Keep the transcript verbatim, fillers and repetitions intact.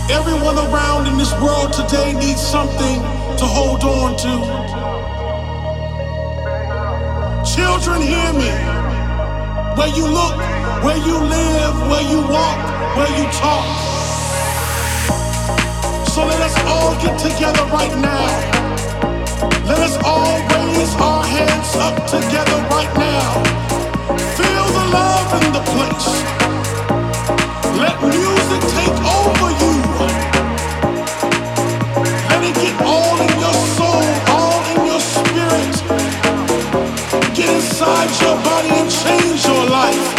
Everyone around in this world today needs something to hold on to. Children, hear me. Where you look, where you live, where you walk, where you talk. So let us all get together right now. Let us all raise our hands up together right now. Feel the love in the place. Let music take over you. Let it get all in your soul, all in your spirit. Get inside your body and change your life.